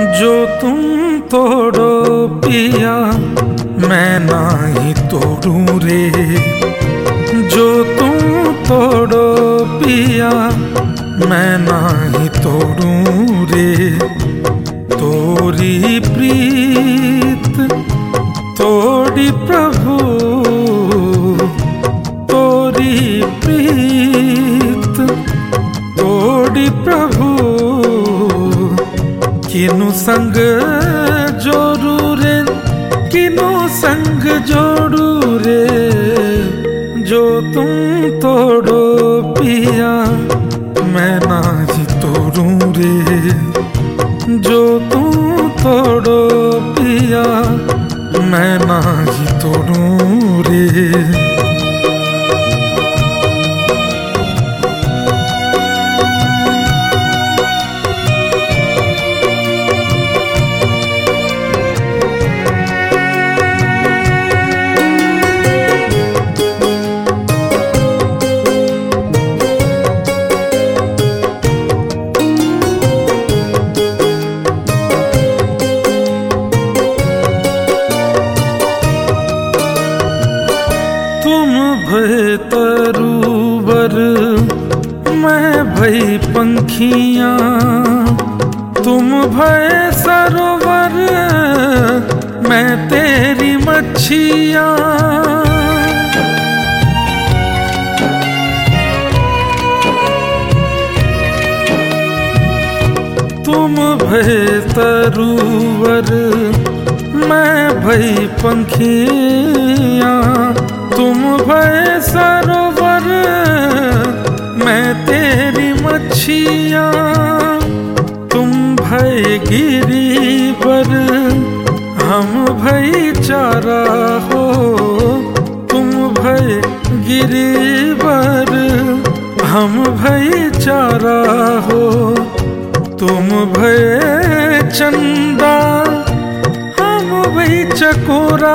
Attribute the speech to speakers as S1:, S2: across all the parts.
S1: जो तुम तोड़ो पिया मैं नाही तोड़ूं रे। जो तुम तोड़ो पिया मैं नाही तोड़ूं रे। तोरी प्रीत तोड़ी प्रभु, तोरी प्रीत तोड़ी प्रभु। किनु संग जोड़ू रे, किनु संग जोड़ू रे। जो तुम तोड़ो पिया मैं नाही तोड़ूं रे। जो तुम तोड़ो पिया मैं नाही तोड़ूं रे। तुम भय तरूवर मैं भई पंखियाँ, तुम भय सरोवर मैं तेरी मच्छियाँ। तुम भय तरूवर मैं भई पंखियाँ, तुम भय सरोवर मैं तेरी मच्छियाँ। तुम भय गिरिवर हम भय चारा हो। तुम भय गिरिवर हम भय चारा हो। तुम भय चंदा हम भय चकोरा।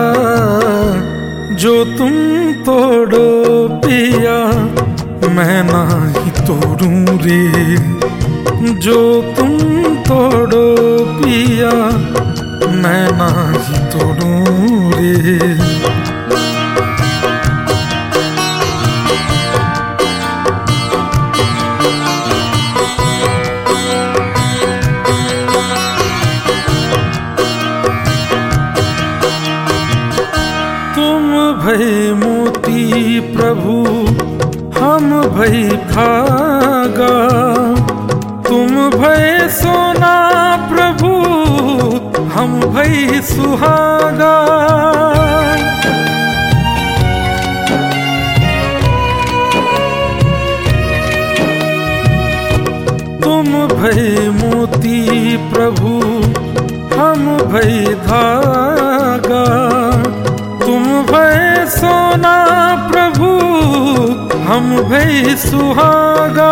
S1: जो तुम तोड़ो पिया मैं नाही तोड़ूं रे। जो तुम तोड़ो पिया मैं नाही तोड़ूं रे। भय मोती प्रभु हम भय धागा। तुम भय सोना प्रभु हम भय सुहागा। तुम भय मोती प्रभु हम भय धागा। तुम भय सोना प्रभु हम भय सुहागा।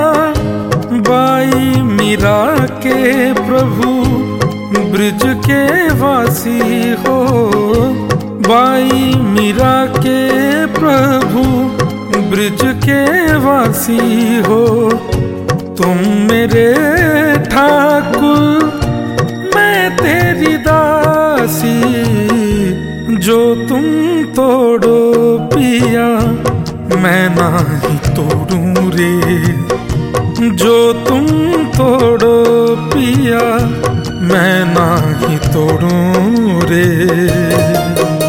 S1: बाई मीरा के प्रभु ब्रिज के वासी हो। बाई मीरा के प्रभु ब्रिज के वासी हो। तुम मेरे ठाकुर मैं तेरी दासी। जो तुम तोड़ो पिया मैं नाही तोड़ूं रे। जो तुम तोड़ो पिया मैं नाही तोड़ूं रे।